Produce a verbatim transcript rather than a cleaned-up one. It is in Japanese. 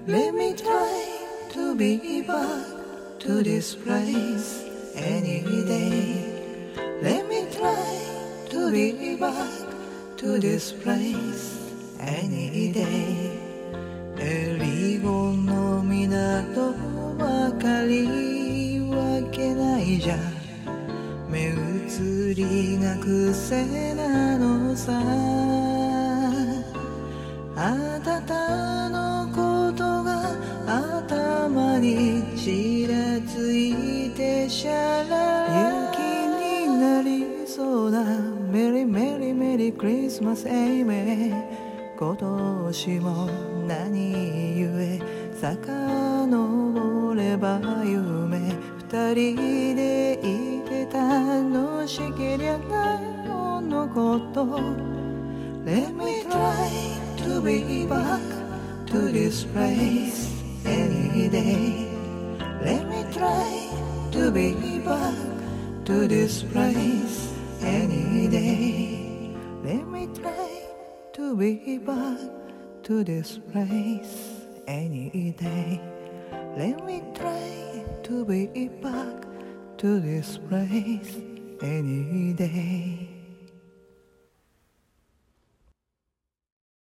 Let me try to be back to this place any day. Let me try to be back to this place any day. エリゴの港ばかりわけないじゃ目移りが癖なのさあなたのことが頭にちらついてしゃら雪になりそうなメリーメリーメリークリスマスエイメ今年も何故遡れば夢二人でいて楽しけりゃなおのこと Let me try to be back to this place any day Let me try to be back to this place any day Let me try to be back to this place any day Let me try to be back to this place any day